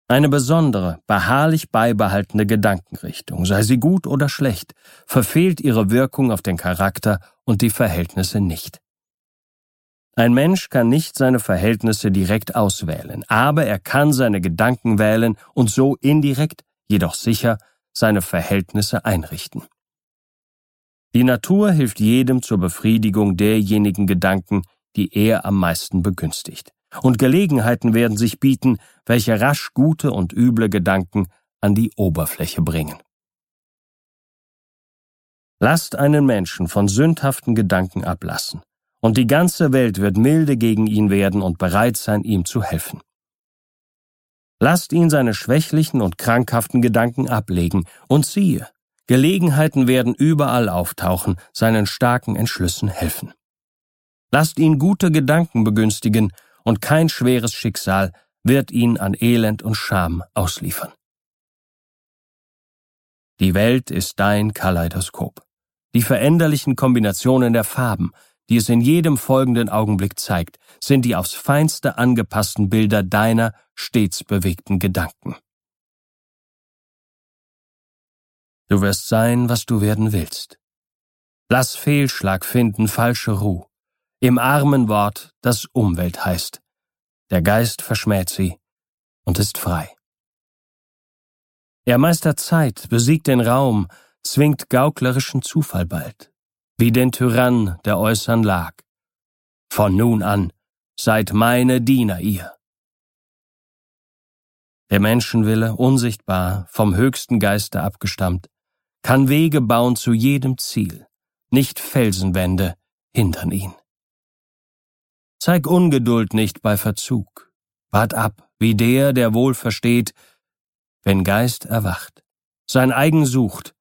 Eine besondere, beharrlich beibehaltene Gedankenrichtung, sei sie gut oder schlecht, verfehlt ihre Wirkung auf den Charakter und die Verhältnisse nicht. Ein Mensch kann nicht seine Verhältnisse direkt auswählen, aber er kann seine Gedanken wählen und so indirekt, jedoch sicher, seine Verhältnisse einrichten. Die Natur hilft jedem zur Befriedigung derjenigen Gedanken, die er am meisten begünstigt. Und Gelegenheiten werden sich bieten, welche rasch gute und üble Gedanken an die Oberfläche bringen. Lasst einen Menschen von sündhaften Gedanken ablassen, und die ganze Welt wird milde gegen ihn werden und bereit sein, ihm zu helfen. Lasst ihn seine schwächlichen und krankhaften Gedanken ablegen, und siehe, Gelegenheiten werden überall auftauchen, seinen starken Entschlüssen helfen. Lasst ihn gute Gedanken begünstigen, und kein schweres Schicksal wird ihn an Elend und Scham ausliefern. Die Welt ist dein Kaleidoskop. Die veränderlichen Kombinationen der Farben, die es in jedem folgenden Augenblick zeigt, sind die aufs Feinste angepassten Bilder deiner stets bewegten Gedanken. Du wirst sein, was du werden willst. Lass Fehlschlag finden falsche Ruh. Im armen Wort, das Umwelt heißt. Der Geist verschmäht sie und ist frei. Er meistert Zeit, besiegt den Raum, zwingt gauklerischen Zufall bald, wie den Tyrann der äußern Lag. Von nun an seid meine Diener ihr. Der Menschenwille, unsichtbar, vom höchsten Geiste abgestammt, kann Wege bauen zu jedem Ziel, nicht Felsenwände hindern ihn. Zeig Ungeduld nicht bei Verzug, wart ab, wie der wohl versteht, wenn Geist erwacht, sein eigen sucht